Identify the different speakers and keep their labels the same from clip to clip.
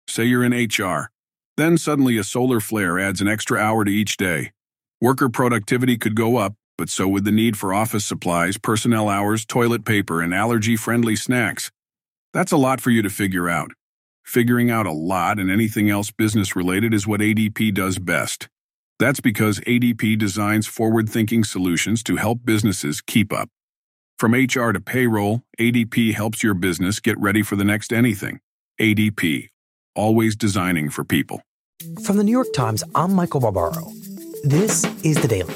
Speaker 1: Say you're in HR. Then suddenly a solar flare adds an extra hour to each day. Worker productivity could go up, but so would the need for office supplies, personnel hours, toilet paper, and allergy-friendly snacks. That's a lot for you to figure out. Figuring out a lot and anything else business-related is what ADP does best. That's because ADP designs forward-thinking solutions to help businesses keep up. From HR to payroll, ADP helps your business get ready for the next anything. ADP, always designing for people.
Speaker 2: From the New York Times, I'm Michael Barbaro. This is The Daily.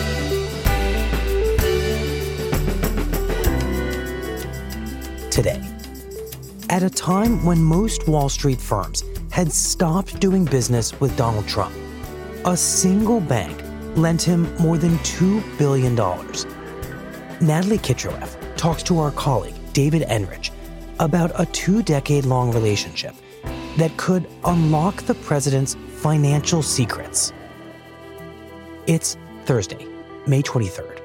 Speaker 2: Today, at a time when most Wall Street firms had stopped doing business with Donald Trump, a single bank lent him more than $2 billion. Natalie Kitroev talks to our colleague, David Enrich, about a 2-decade-long relationship that could unlock the president's financial secrets. It's Thursday, May 23rd.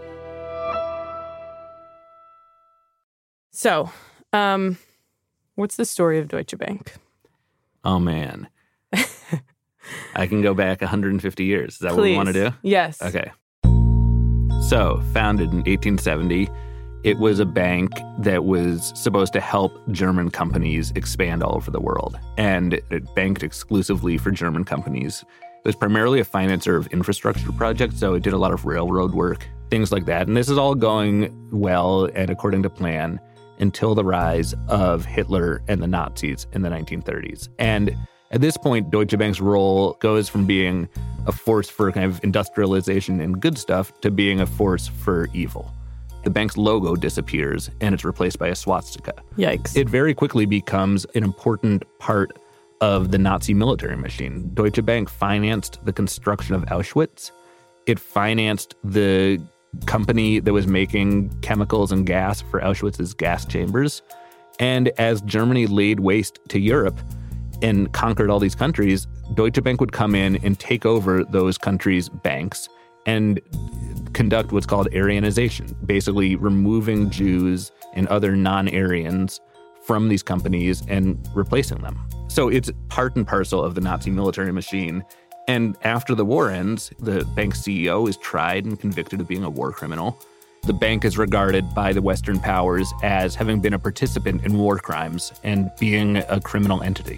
Speaker 3: So, what's the story of Deutsche Bank?
Speaker 4: Oh, man. I can go back 150 years. Is that
Speaker 3: Please.
Speaker 4: what we want to do?
Speaker 3: Yes.
Speaker 4: Okay. So, founded in 1870, it was a bank that was supposed to help German companies expand all over the world. And it banked exclusively for German companies. It was primarily a financer of infrastructure projects, so it did a lot of railroad work, things like that. And this is all going well and according to plan until the rise of Hitler and the Nazis in the 1930s. And at this point, Deutsche Bank's role goes from being a force for kind of industrialization and good stuff to being a force for evil. The bank's logo disappears and it's replaced by a swastika.
Speaker 3: Yikes.
Speaker 4: It very quickly becomes an important part of the Nazi military machine. Deutsche Bank financed the construction of Auschwitz. It financed the company that was making chemicals and gas for Auschwitz's gas chambers. And as Germany laid waste to Europe and conquered all these countries, Deutsche Bank would come in and take over those countries' banks and conduct what's called Aryanization, basically removing Jews and other non-Aryans from these companies and replacing them. So it's part and parcel of the Nazi military machine. And after the war ends, the bank's CEO is tried and convicted of being a war criminal. The bank is regarded by the Western powers as having been a participant in war crimes and being a criminal entity.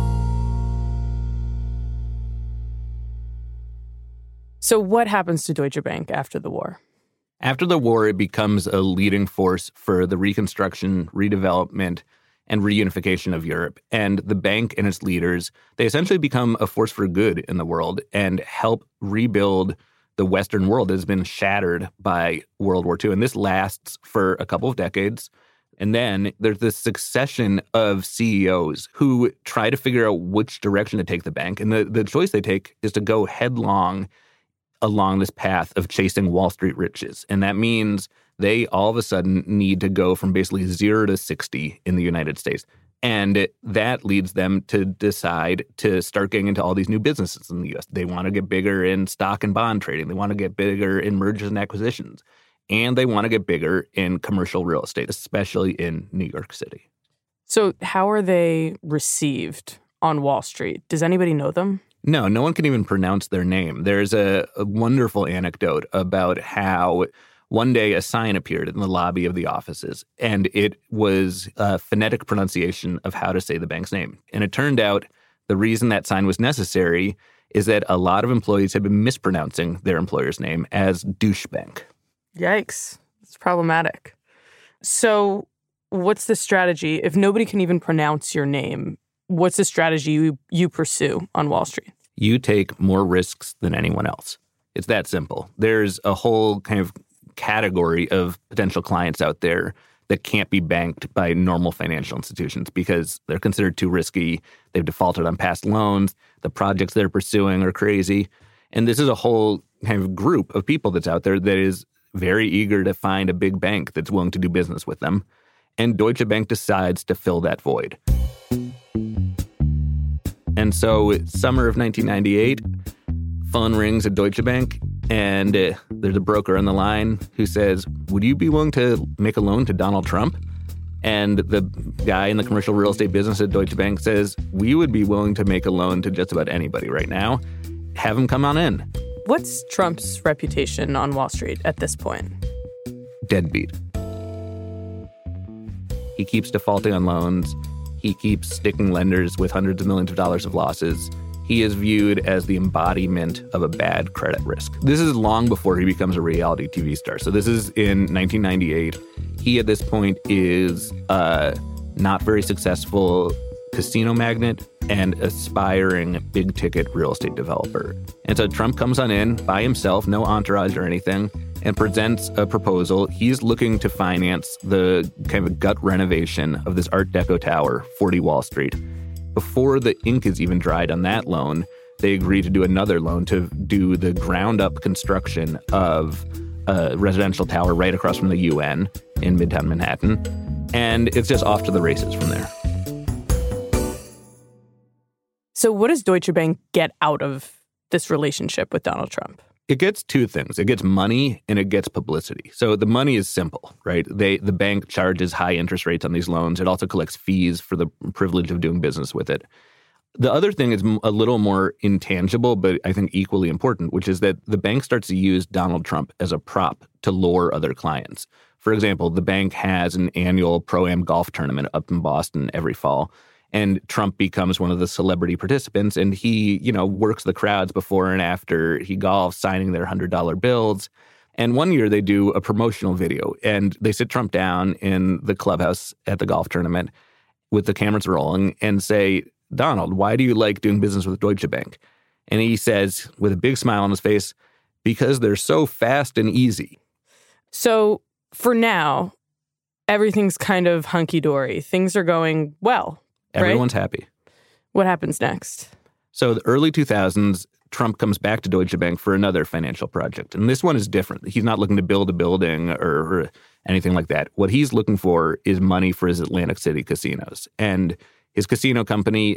Speaker 3: So what happens to Deutsche Bank after the war?
Speaker 4: After the war, it becomes a leading force for the reconstruction, redevelopment, and reunification of Europe. And the bank and its leaders, they essentially become a force for good in the world and help rebuild the Western world that has been shattered by World War II. And this lasts for a couple of decades. And then there's this succession of CEOs who try to figure out which direction to take the bank. And the choice they take is to go headlong along this path of chasing Wall Street riches. And that means they all of a sudden need to go from basically 0 to 60 in the United States. And that leads them to decide to start getting into all these new businesses in the U.S. They want to get bigger in stock and bond trading. They want to get bigger in mergers and acquisitions. And they want to get bigger in commercial real estate, especially in New York City.
Speaker 3: So how are they received on Wall Street? Does anybody know them?
Speaker 4: No one can even pronounce their name. There's a wonderful anecdote about how one day a sign appeared in the lobby of the offices, and it was a phonetic pronunciation of how to say the bank's name. And it turned out the reason that sign was necessary is that a lot of employees had been mispronouncing their employer's name as douche bank.
Speaker 3: Yikes. It's problematic. So what's the strategy? If nobody can even pronounce your name, what's the strategy you pursue on Wall Street?
Speaker 4: You take more risks than anyone else. It's that simple. There's a whole kind of category of potential clients out there that can't be banked by normal financial institutions because they're considered too risky. They've defaulted on past loans. The projects they're pursuing are crazy. And this is a whole kind of group of people that's out there that is very eager to find a big bank that's willing to do business with them. And Deutsche Bank decides to fill that void. And so summer of 1998, phone rings at Deutsche Bank, and there's a broker on the line who says, "Would you be willing to make a loan to Donald Trump?" And the guy in the commercial real estate business at Deutsche Bank says, we would be willing to make a loan to just about anybody right now. Have him come on in.
Speaker 3: What's Trump's reputation on Wall Street at this point?
Speaker 4: Deadbeat. He keeps defaulting on loans. He keeps sticking lenders with hundreds of millions of dollars of losses. He is viewed as the embodiment of a bad credit risk. This is long before he becomes a reality TV star. So this is in 1998. He, at this point, is a not very successful casino magnate and aspiring big-ticket real estate developer. And so Trump comes on in by himself, no entourage or anything, and presents a proposal. He's looking to finance the kind of gut renovation of this Art Deco tower, 40 Wall Street. Before the ink is even dried on that loan, they agree to do another loan to do the ground-up construction of a residential tower right across from the UN in Midtown Manhattan. And it's just off to the races from there.
Speaker 3: So what does Deutsche Bank get out of this relationship with Donald Trump?
Speaker 4: It gets two things. It gets money and it gets publicity. So the money is simple, right? The bank charges high interest rates on these loans. It also collects fees for the privilege of doing business with it. The other thing is a little more intangible, but I think equally important, which is that the bank starts to use Donald Trump as a prop to lure other clients. For example, the bank has an annual Pro-Am golf tournament up in Boston every fall. And Trump becomes one of the celebrity participants, and he, works the crowds before and after he golfs, signing their $100 bills. And one year they do a promotional video, and they sit Trump down in the clubhouse at the golf tournament with the cameras rolling and say, Donald, why do you like doing business with Deutsche Bank? And he says, with a big smile on his face, because they're so fast and easy.
Speaker 3: So for now, everything's kind of hunky-dory. Things are going well.
Speaker 4: Everyone's
Speaker 3: right?
Speaker 4: happy.
Speaker 3: What happens next?
Speaker 4: So the early 2000s, Trump comes back to Deutsche Bank for another financial project. And this one is different. He's not looking to build a building or anything like that. What he's looking for is money for his Atlantic City casinos. And his casino company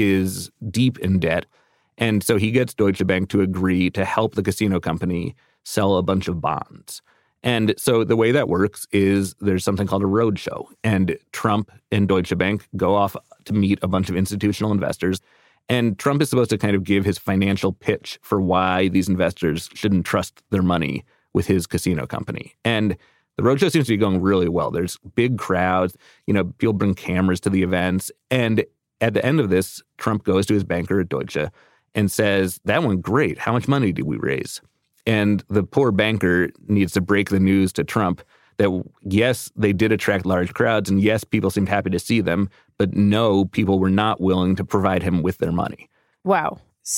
Speaker 4: is deep in debt. And so he gets Deutsche Bank to agree to help the casino company sell a bunch of bonds. And so the way that works is there's something called a roadshow, and Trump and Deutsche Bank go off to meet a bunch of institutional investors. And Trump is supposed to kind of give his financial pitch for why these investors shouldn't trust their money with his casino company. And the roadshow seems to be going really well. There's big crowds, people bring cameras to the events. And at the end of this, Trump goes to his banker at Deutsche and says, that went great. How much money did we raise? And the poor banker needs to break the news to Trump that, yes, they did attract large crowds, and yes, people seemed happy to see them, but no, people were not willing to provide him with their money.
Speaker 3: Wow.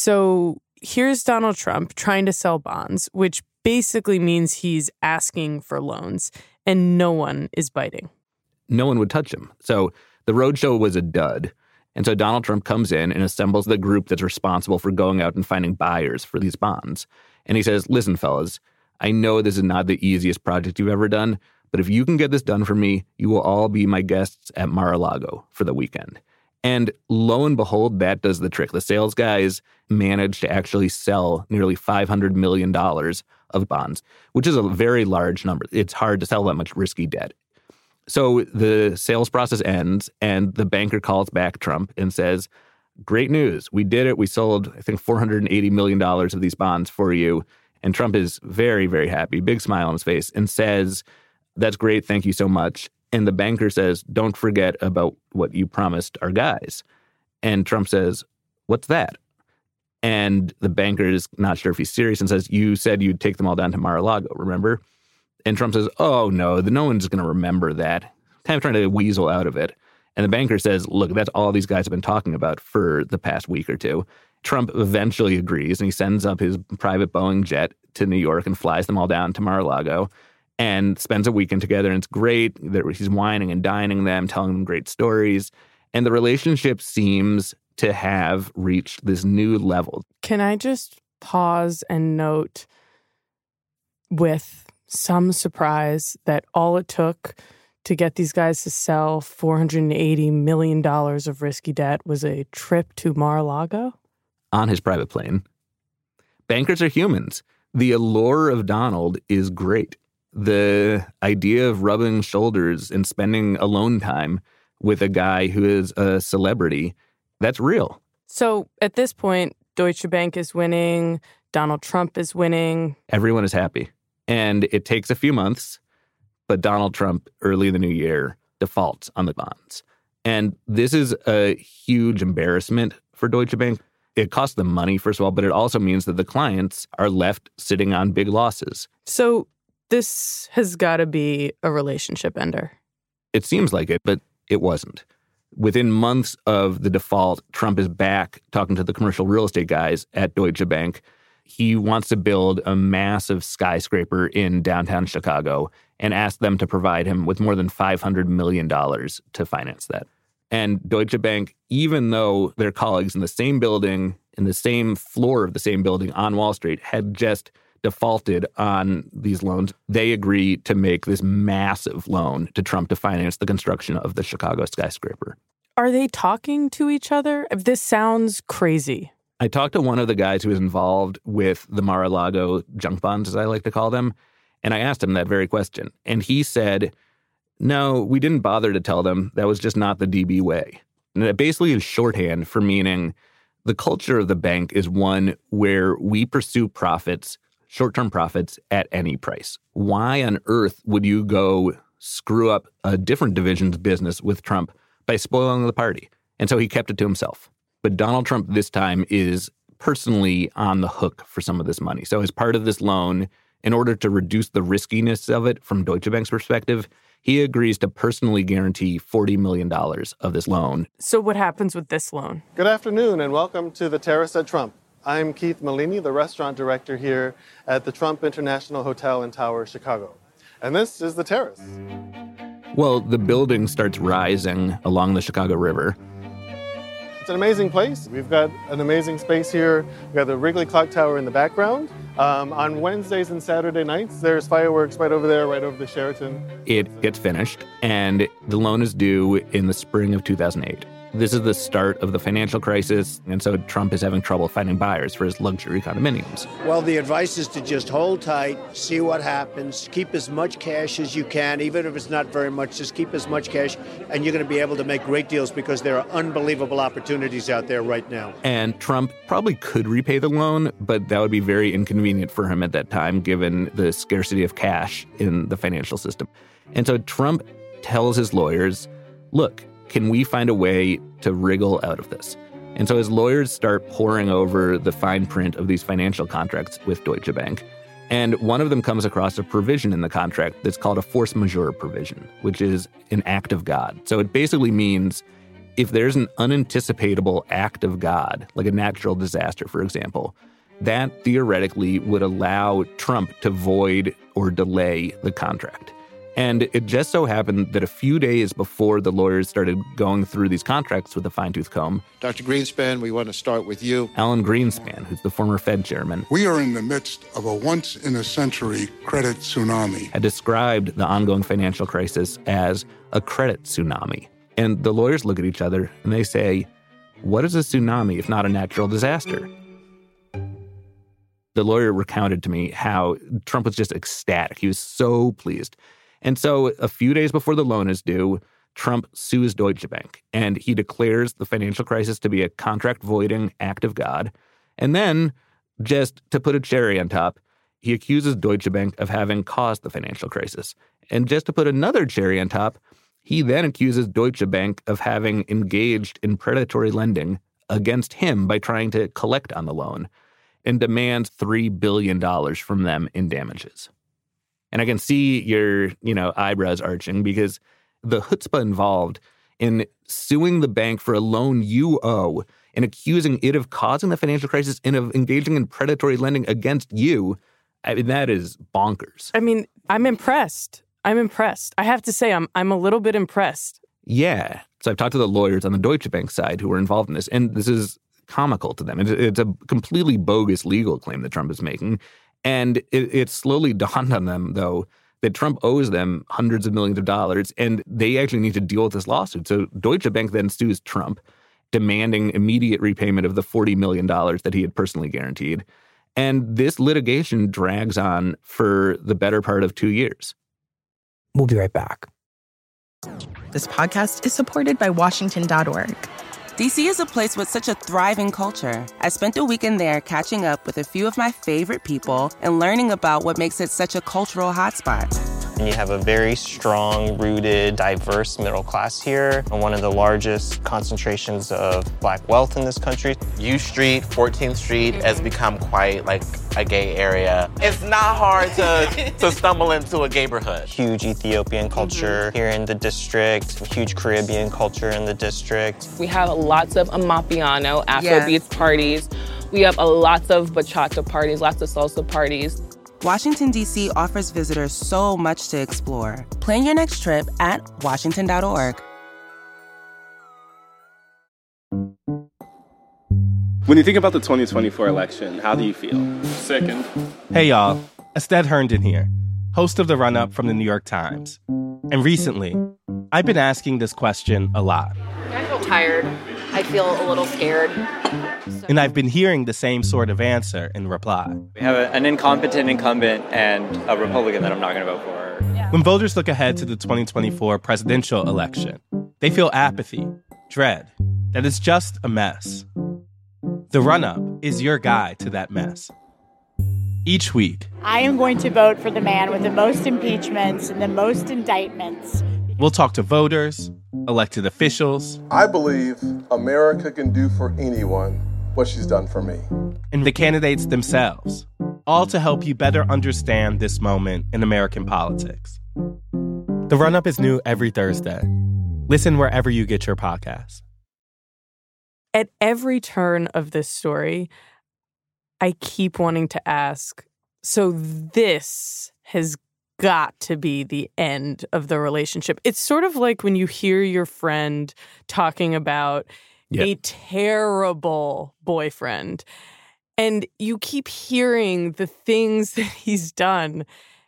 Speaker 3: So here's Donald Trump trying to sell bonds, which basically means he's asking for loans, and no one is biting.
Speaker 4: No one would touch him. So the roadshow was a dud. And so Donald Trump comes in and assembles the group that's responsible for going out and finding buyers for these bonds. And he says, listen, fellas, I know this is not the easiest project you've ever done, but if you can get this done for me, you will all be my guests at Mar-a-Lago for the weekend. And lo and behold, that does the trick. The sales guys managed to actually sell nearly $500 million of bonds, which is a very large number. It's hard to sell that much risky debt. So the sales process ends, and the banker calls back Trump and says, great news. We did it. We sold, I think, $480 million of these bonds for you. And Trump is very, very happy, big smile on his face, and says, that's great. Thank you so much. And the banker says, don't forget about what you promised our guys. And Trump says, what's that? And the banker is not sure if he's serious and says, you said you'd take them all down to Mar-a-Lago, remember? And Trump says, oh, no one's going to remember that. Kind of trying to weasel out of it. And the banker says, look, that's all these guys have been talking about for the past week or two. Trump eventually agrees, and he sends up his private Boeing jet to New York and flies them all down to Mar-a-Lago and spends a weekend together. And it's great. He's whining and dining them, telling them great stories. And the relationship seems to have reached this new level.
Speaker 3: Can I just pause and note with some surprise that all it took to get these guys to sell $480 million of risky debt was a trip to Mar-a-Lago?
Speaker 4: On his private plane. Bankers are humans. The allure of Donald is great. the idea of rubbing shoulders and spending alone time with a guy who is a celebrity, that's real.
Speaker 3: So at this point, Deutsche Bank is winning, Donald Trump is winning.
Speaker 4: Everyone is happy. And it takes a few months, but Donald Trump, early in the new year, defaults on the bonds. And this is a huge embarrassment for Deutsche Bank. It costs them money, first of all, but it also means that the clients are left sitting on big losses.
Speaker 3: So this has got to be a relationship ender.
Speaker 4: It seems like it, but it wasn't. Within months of the default, Trump is back talking to the commercial real estate guys at Deutsche Bank. He wants to build a massive skyscraper in downtown Chicago and ask them to provide him with more than $500 million to finance that. And Deutsche Bank, even though their colleagues in the same building, in the same floor of the same building on Wall Street, had just defaulted on these loans, they agree to make this massive loan to Trump to finance the construction of the Chicago skyscraper.
Speaker 3: Are they talking to each other? This sounds crazy.
Speaker 4: I talked to one of the guys who was involved with the Mar-a-Lago junk bonds, as I like to call them, and I asked him that very question. And he said, no, we didn't bother to tell them. That was just not the DB way. And that basically is shorthand for meaning the culture of the bank is one where we pursue profits, short-term profits, at any price. Why on earth would you go screw up a different division's business with Trump by spoiling the party? And so he kept it to himself. But Donald Trump this time is personally on the hook for some of this money. So as part of this loan, in order to reduce the riskiness of it from Deutsche Bank's perspective, he agrees to personally guarantee $40 million of this loan.
Speaker 3: So what happens with this loan?
Speaker 5: Good afternoon and welcome to the Terrace at Trump. I'm Keith Malini, the restaurant director here at the Trump International Hotel and Tower, Chicago. And this is the Terrace.
Speaker 4: Well, the building starts rising along the Chicago River.
Speaker 5: It's an amazing place. We've got an amazing space here. We've got the Wrigley Clock Tower in the background. On Wednesdays and Saturday nights, there's fireworks right over there, right over the Sheraton.
Speaker 4: It gets finished, and the loan is due in the spring of 2008. This is the start of the financial crisis, and so Trump is having trouble finding buyers for his luxury condominiums.
Speaker 6: Well, the advice is to just hold tight, see what happens, keep as much cash as you can, even if it's not very much, just keep as much cash, and you're going to be able to make great deals because there are unbelievable opportunities out there right now.
Speaker 4: And Trump probably could repay the loan, but that would be very inconvenient for him at that time, given the scarcity of cash in the financial system. And so Trump tells his lawyers, look, can we find a way to wriggle out of this? And so his lawyers start poring over the fine print of these financial contracts with Deutsche Bank. And one of them comes across a provision in the contract that's called a force majeure provision, which is an act of God. So it basically means if there's an unanticipatable act of God, like a natural disaster, for example, that theoretically would allow Trump to void or delay the contract. And it just so happened that a few days before the lawyers started going through these contracts with a fine-tooth comb,
Speaker 7: Dr. Greenspan, we want to start with you.
Speaker 4: Alan Greenspan, who's the former Fed chairman,
Speaker 8: we are in the midst of a once-in-a-century credit tsunami,
Speaker 4: had described the ongoing financial crisis as a credit tsunami. And the lawyers look at each other and they say, what is a tsunami if not a natural disaster? The lawyer recounted to me how Trump was just ecstatic. He was so pleased. And so a few days before the loan is due, Trump sues Deutsche Bank, and he declares the financial crisis to be a contract-voiding act of God. And then, just to put a cherry on top, he accuses Deutsche Bank of having caused the financial crisis. And just to put another cherry on top, he then accuses Deutsche Bank of having engaged in predatory lending against him by trying to collect on the loan, and demands $3 billion from them in damages. And I can see your, eyebrows arching because the chutzpah involved in suing the bank for a loan you owe and accusing it of causing the financial crisis and of engaging in predatory lending against you, I mean, that is bonkers.
Speaker 3: I mean, I'm impressed. I have to say, I'm a little bit impressed.
Speaker 4: Yeah. So I've talked to the lawyers on the Deutsche Bank side who were involved in this, and this is comical to them. It's a completely bogus legal claim that Trump is making. And it slowly dawned on them, though, that Trump owes them hundreds of millions of dollars, and they actually need to deal with this lawsuit. So Deutsche Bank then sues Trump, demanding immediate repayment of the $40 million that he had personally guaranteed. And this litigation drags on for the better part of 2 years.
Speaker 2: We'll be right back.
Speaker 9: This podcast is supported by Washington.org.
Speaker 10: DC is a place with such a thriving culture. I spent a weekend there catching up with a few of my favorite people and learning about what makes it such a cultural hotspot.
Speaker 11: And you have a very strong, rooted, diverse middle class here, and one of the largest concentrations of Black wealth in this country.
Speaker 12: U Street, 14th Street has become quite like a gay area. It's not hard to stumble into a neighborhood.
Speaker 11: Huge Ethiopian culture here in the district, huge Caribbean culture in the district.
Speaker 13: We have lots of Amapiano, Afrobeats parties. We have lots of bachata parties, lots of salsa parties.
Speaker 10: Washington, D.C. offers visitors so much to explore. Plan your next trip at washington.org.
Speaker 14: When you think about the 2024 election, how do you feel?
Speaker 15: Sickened.
Speaker 16: Hey, y'all. Estelle Herndon here, host of The Run-Up from the New York Times. And recently, I've been asking this question a lot.
Speaker 17: I feel tired. I feel a little scared.
Speaker 16: And I've been hearing the same sort of answer in reply.
Speaker 18: We have an incompetent incumbent and a Republican that I'm not going to vote for.
Speaker 16: When voters look ahead to the 2024 presidential election, they feel apathy, dread, that it's just a mess. The Run-Up is your guide to that mess. Each week,
Speaker 19: I am going to vote for the man with the most impeachments and the most indictments.
Speaker 16: We'll talk to voters, elected officials.
Speaker 20: I believe America can do for anyone what she's done for me.
Speaker 16: And the candidates themselves, all to help you better understand this moment in American politics. The Run-Up is new every Thursday. Listen wherever you get your podcasts.
Speaker 3: At every turn of this story, I keep wanting to ask, so this has got to be the end of the relationship. It's sort of like when you hear your friend talking about a terrible boyfriend, and you keep hearing the things that he's done,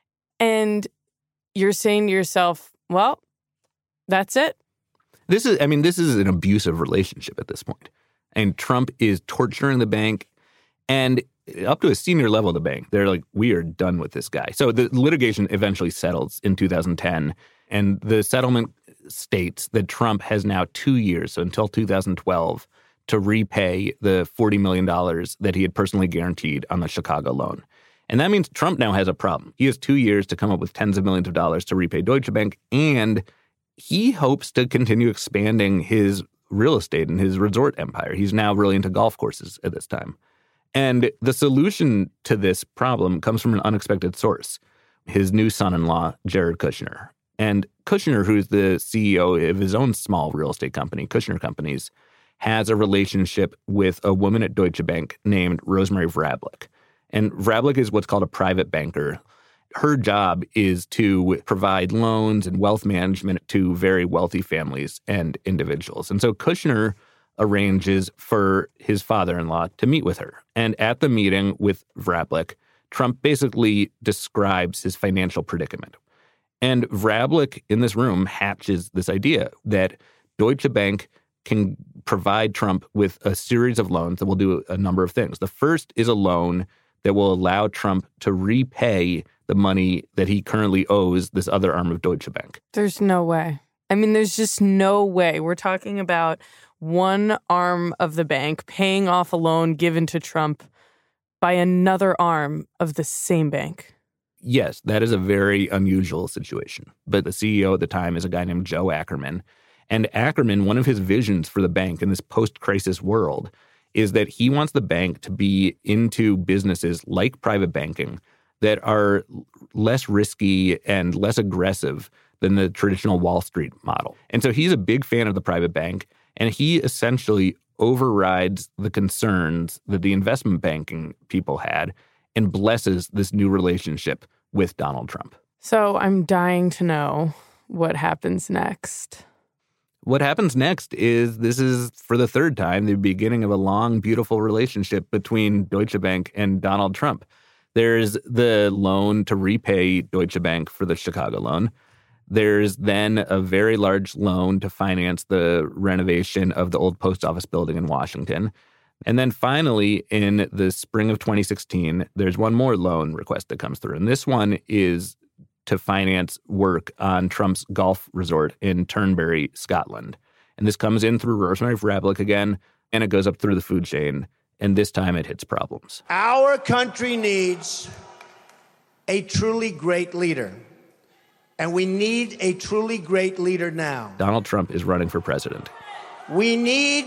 Speaker 3: and you're saying to yourself, well, that's it.
Speaker 4: This is an abusive relationship at this point. And Trump is torturing the bank, and up to a senior level of the bank, they're like, we are done with this guy. So the litigation eventually settles in 2010, and the settlement states that Trump has now 2 years, so until 2012, to repay the $40 million that he had personally guaranteed on the Chicago loan. And that means Trump now has a problem. He has 2 years to come up with tens of millions of dollars to repay Deutsche Bank, and he hopes to continue expanding his real estate and his resort empire. He's now really into golf courses at this time. And the solution to this problem comes from an unexpected source, his new son-in-law, Jared Kushner. And Kushner, who's the CEO of his own small real estate company, Kushner Companies, has a relationship with a woman at Deutsche Bank named Rosemary Vrablic. And Vrablic is what's called a private banker. Her job is to provide loans and wealth management to very wealthy families and individuals. And so Kushner arranges for his father-in-law to meet with her. And at the meeting with Vrablic, Trump basically describes his financial predicament. And Vrablic in this room hatches this idea that Deutsche Bank can provide Trump with a series of loans that will do a number of things. The first is a loan that will allow Trump to repay the money that he currently owes this other arm of Deutsche Bank.
Speaker 3: There's no way. I mean, there's just no way. We're talking about one arm of the bank paying off a loan given to Trump by another arm of the same bank.
Speaker 4: Yes, that is a very unusual situation. But the CEO at the time is a guy named Joe Ackerman. And Ackerman, one of his visions for the bank in this post-crisis world is that he wants the bank to be into businesses like private banking that are less risky and less aggressive than the traditional Wall Street model. And so he's a big fan of the private bank, and he essentially overrides the concerns that the investment banking people had and blesses this new relationship with Donald Trump.
Speaker 3: So I'm dying to know what happens next.
Speaker 4: What happens next is this is, for the third time, the beginning of a long, beautiful relationship between Deutsche Bank and Donald Trump. There's the loan to repay Deutsche Bank for the Chicago loan. There's then a very large loan to finance the renovation of the old post office building in Washington. And then finally, in the spring of 2016, there's one more loan request that comes through. And this one is to finance work on Trump's golf resort in Turnberry, Scotland. And this comes in through Rosemary Vrablic again, and it goes up through the food chain. And this time it hits problems.
Speaker 6: Our country needs a truly great leader. And we need a truly great leader now.
Speaker 4: Donald Trump is running for president.
Speaker 6: We need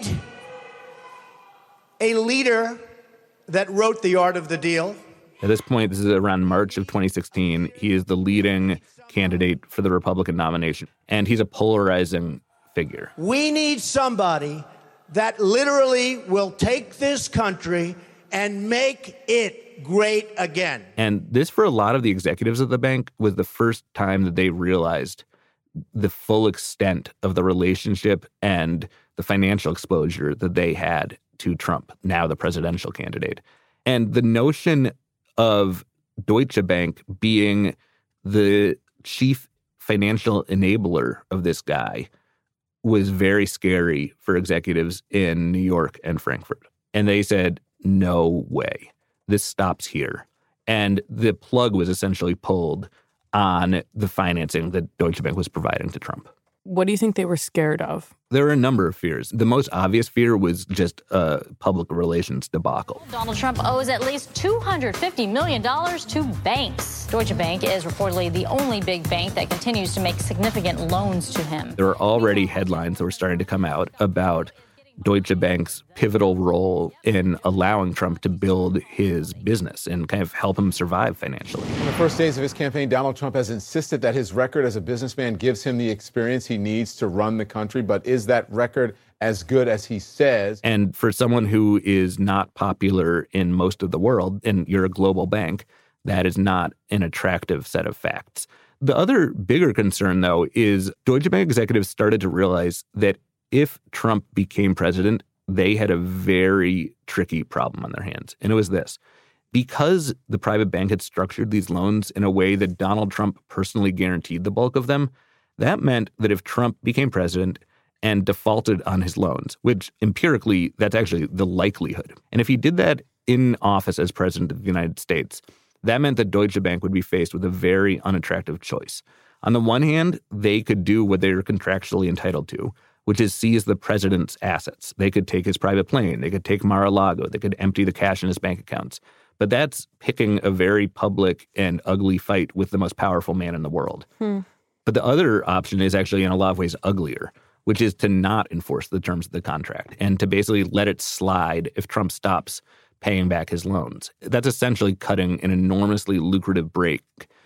Speaker 6: a leader that wrote The Art of the Deal.
Speaker 4: At this point, this is around March of 2016. He is the leading candidate for the Republican nomination, and he's a polarizing figure.
Speaker 6: We need somebody that literally will take this country and make it great again.
Speaker 4: And this, for a lot of the executives of the bank, was the first time that they realized the full extent of the relationship and the financial exposure that they had to Trump, now the presidential candidate. And the notion of Deutsche Bank being the chief financial enabler of this guy was very scary for executives in New York and Frankfurt. And they said, no way, this stops here. And the plug was essentially pulled on the financing that Deutsche Bank was providing to Trump.
Speaker 3: What do you think they were scared of?
Speaker 4: There are a number of fears. The most obvious fear was just a public relations debacle.
Speaker 15: Donald Trump owes at least $250 million to banks. Deutsche Bank is reportedly the only big bank that continues to make significant loans to him.
Speaker 4: There are already headlines that were starting to come out about Deutsche Bank's pivotal role in allowing Trump to build his business and kind of help him survive financially.
Speaker 21: In the first days of his campaign, Donald Trump has insisted that his record as a businessman gives him the experience he needs to run the country. But is that record as good as he says?
Speaker 4: And for someone who is not popular in most of the world, and you're a global bank, that is not an attractive set of facts. The other bigger concern, though, is Deutsche Bank executives started to realize that if Trump became president, they had a very tricky problem on their hands. And it was this. Because the private bank had structured these loans in a way that Donald Trump personally guaranteed the bulk of them, that meant that if Trump became president and defaulted on his loans, which empirically, that's actually the likelihood. And if he did that in office as president of the United States, that meant that Deutsche Bank would be faced with a very unattractive choice. On the one hand, they could do what they were contractually entitled to, which is seize the president's assets. They could take his private plane. They could take Mar-a-Lago. They could empty the cash in his bank accounts. But that's picking a very public and ugly fight with the most powerful man in the world. But the other option is actually in a lot of ways uglier, which is to not enforce the terms of the contract and to basically let it slide if Trump stops paying back his loans. That's essentially cutting an enormously lucrative break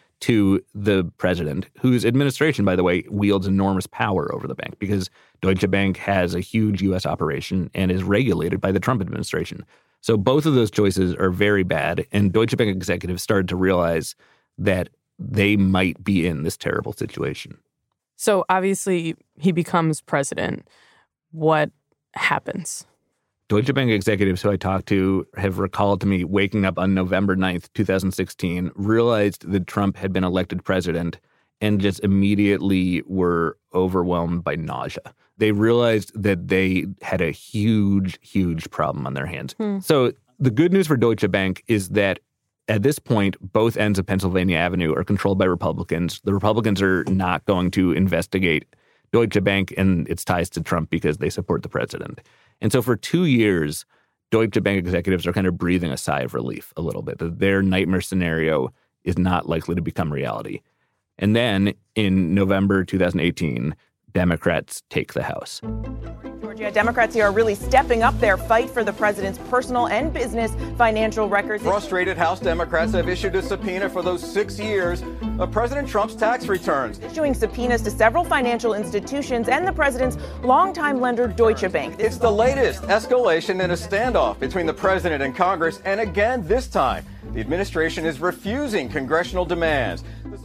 Speaker 4: to the president, whose administration, by the way, wields enormous power over the bank because Deutsche Bank has a huge U.S. operation and is regulated by the Trump administration. So both of those choices are very bad, and Deutsche Bank executives started to realize that they might be in this terrible situation.
Speaker 3: So obviously he becomes president. What happens?
Speaker 4: Deutsche Bank executives who I talked to have recalled to me waking up on November 9th, 2016, realized that Trump had been elected president and just immediately were overwhelmed by nausea. They realized that they had a huge, huge problem on their hands. So the good news for Deutsche Bank is that at this point, both ends of Pennsylvania Avenue are controlled by Republicans. The Republicans are not going to investigate Deutsche Bank and its ties to Trump because they support the president. And so for 2 years, Deutsche Bank executives are kind of breathing a sigh of relief a little bit. Their nightmare scenario is not likely to become reality. And then in November 2018, Democrats take the House.
Speaker 22: Georgia, Democrats here are really stepping up their fight for the president's personal and business financial records.
Speaker 23: Frustrated House Democrats have issued a subpoena for those 6 years of President Trump's tax returns.
Speaker 22: Issuing subpoenas to several financial institutions and the president's longtime lender, Deutsche Bank.
Speaker 23: It's the latest escalation in a standoff between the president and Congress. And again, this time, the administration is refusing congressional demands.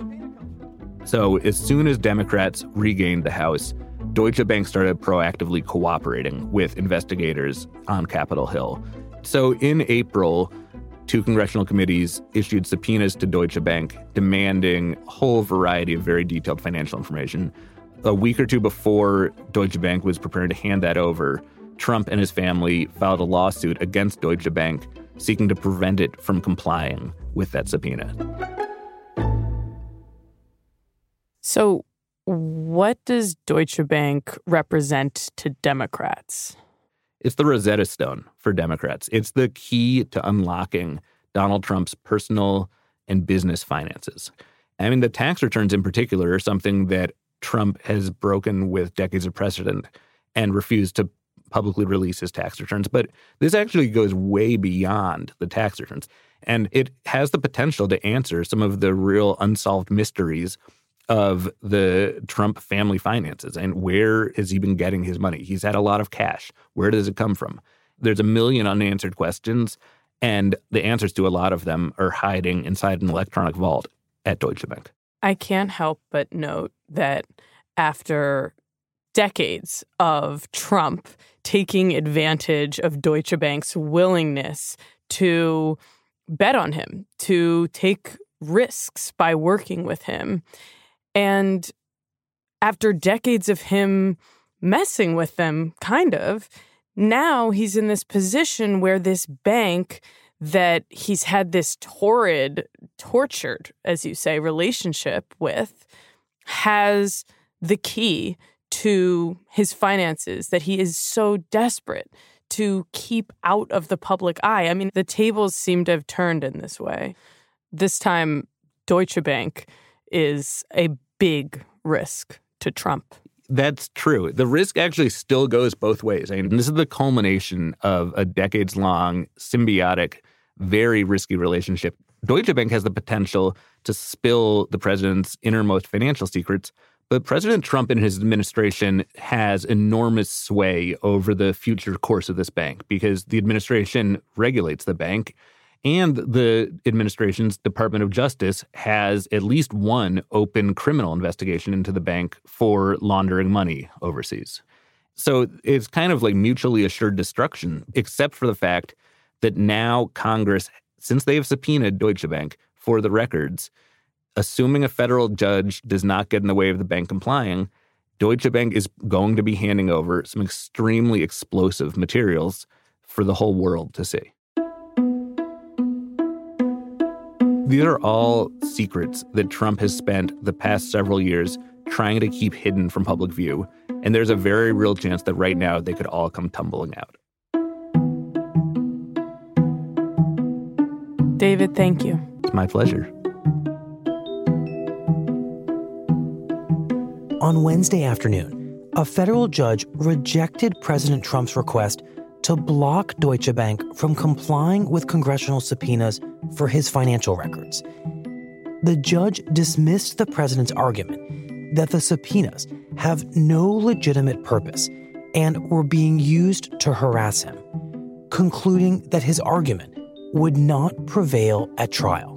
Speaker 4: So as soon as Democrats regained the House, Deutsche Bank started proactively cooperating with investigators on Capitol Hill. So in April, 2 congressional committees issued subpoenas to Deutsche Bank demanding a whole variety of very detailed financial information. A week or two before Deutsche Bank was preparing to hand that over, Trump and his family filed a lawsuit against Deutsche Bank seeking to prevent it from complying with that subpoena.
Speaker 3: So what does Deutsche Bank represent to Democrats?
Speaker 4: It's the Rosetta Stone for Democrats. It's the key to unlocking Donald Trump's personal and business finances. I mean, the tax returns in particular are something that Trump has broken with decades of precedent and refused to publicly release his tax returns. But this actually goes way beyond the tax returns. And it has the potential to answer some of the real unsolved mysteries of the Trump family finances. And where has he been getting his money? He's had a lot of cash. Where does it come from? There's a million unanswered questions, and the answers to a lot of them are hiding inside an electronic vault at Deutsche Bank.
Speaker 3: I can't help but note that after decades of Trump taking advantage of Deutsche Bank's willingness to bet on him, to take risks by working with him, and after decades of him messing with them, kind of, now he's in this position where this bank that he's had this tortured, as you say, relationship with has the key to his finances that he is so desperate to keep out of the public eye. I mean, the tables seem to have turned in this way. This time, Deutsche Bank is a big risk to Trump.
Speaker 4: That's true. The risk actually still goes both ways. I mean, this is the culmination of a decades-long, symbiotic, very risky relationship. Deutsche Bank has the potential to spill the president's innermost financial secrets, but President Trump and his administration has enormous sway over the future course of this bank because the administration regulates the bank. And the administration's Department of Justice has at least one open criminal investigation into the bank for laundering money overseas. So it's kind of like mutually assured destruction, except for the fact that now Congress, since they have subpoenaed Deutsche Bank for the records, assuming a federal judge does not get in the way of the bank complying, Deutsche Bank is going to be handing over some extremely explosive materials for the whole world to see. These are all secrets that Trump has spent the past several years trying to keep hidden from public view, and there's a very real chance that right now they could all come tumbling out.
Speaker 3: David, thank you.
Speaker 4: It's my pleasure.
Speaker 2: On Wednesday afternoon, a federal judge rejected President Trump's request to block Deutsche Bank from complying with congressional subpoenas for his financial records. The judge dismissed the president's argument that the subpoenas have no legitimate purpose and were being used to harass him, concluding that his argument would not prevail at trial.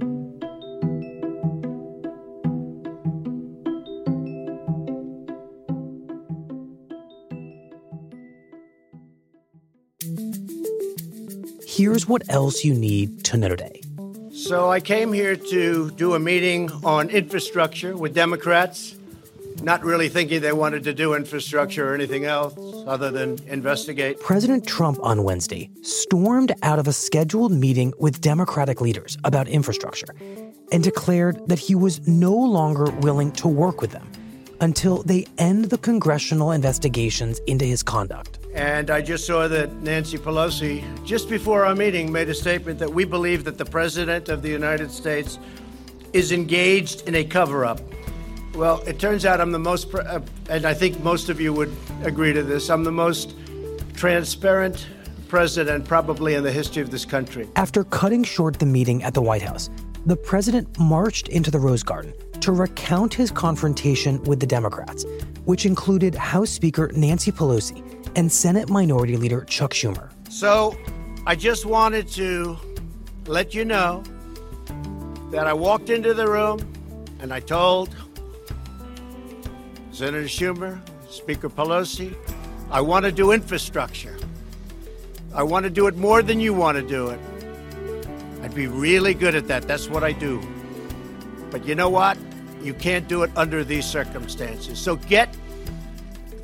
Speaker 2: Here's what else you need to know today.
Speaker 6: So I came here to do a meeting on infrastructure with Democrats, not really thinking they wanted to do infrastructure or anything else other than investigate.
Speaker 2: President Trump on Wednesday stormed out of a scheduled meeting with Democratic leaders about infrastructure and declared that he was no longer willing to work with them until they end the congressional investigations into his conduct.
Speaker 6: And I just saw that Nancy Pelosi, just before our meeting, made a statement that we believe that the President of the United States is engaged in a cover-up. Well, it turns out I'm the most, and I think most of you would agree to this, I'm the most transparent president probably in the history of this country.
Speaker 2: After cutting short the meeting at the White House, the president marched into the Rose Garden to recount his confrontation with the Democrats, which included House Speaker Nancy Pelosi and Senate Minority Leader Chuck Schumer.
Speaker 6: So I just wanted to let you know that I walked into the room and I told Senator Schumer, Speaker Pelosi, I want to do infrastructure. I want to do it more than you want to do it. I'd be really good at that. That's what I do. But you know what? You can't do it under these circumstances. So get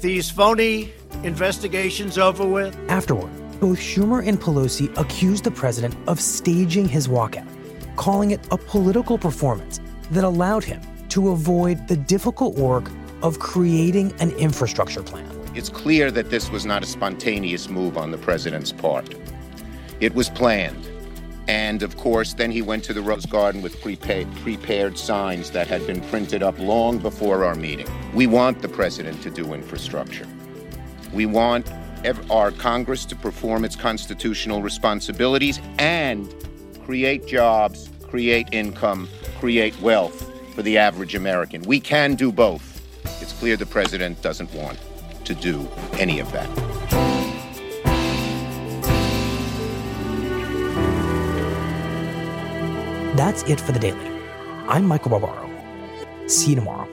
Speaker 6: these phony investigations over with?
Speaker 2: Afterward, both Schumer and Pelosi accused the president of staging his walkout, calling it a political performance that allowed him to avoid the difficult work of creating an infrastructure plan.
Speaker 1: It's clear that this was not a spontaneous move on the president's part. It was planned. And, of course, then he went to the Rose Garden with prepared signs that had been printed up long before our meeting. We want the president to do infrastructure. We want our Congress to perform its constitutional responsibilities and create jobs, create income, create wealth for the average American. We can do both. It's clear the president doesn't want to do any of that.
Speaker 2: That's it for The Daily. I'm Michael Barbaro. See you tomorrow.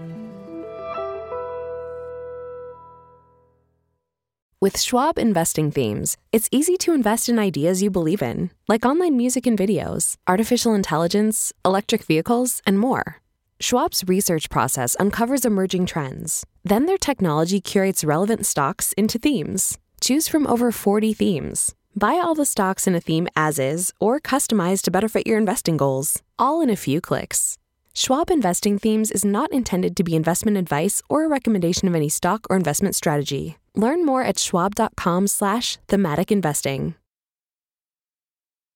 Speaker 5: With Schwab Investing Themes, it's easy to invest in ideas you believe in, like online music and videos, artificial intelligence, electric vehicles, and more. Schwab's research process uncovers emerging trends. Then their technology curates relevant stocks into themes. Choose from over 40 themes. Buy all the stocks in a theme as is or customize to better fit your investing goals, all in a few clicks. Schwab Investing Themes is not intended to be investment advice or a recommendation of any stock or investment strategy. Learn more at schwab.com/thematic investing.